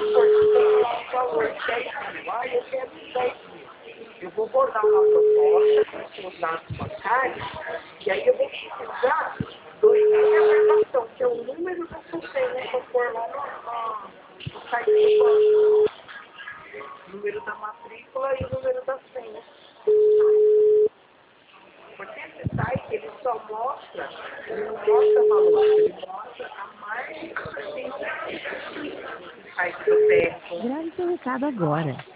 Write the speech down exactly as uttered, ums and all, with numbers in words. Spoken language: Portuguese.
Por favor, dez mil. Ah, eu quero dez mil. Eu vou botar uma proposta com os dados bancários e aí eu vou precisar do e-mail, que é o número da sua senha para pôr lá no, no site do banco. Número da matrícula e número da senha. Porque esse site ele só mostra, ele não mostra valor, ele mostra a margem que você tem. Site do P F. Grave seu recado agora.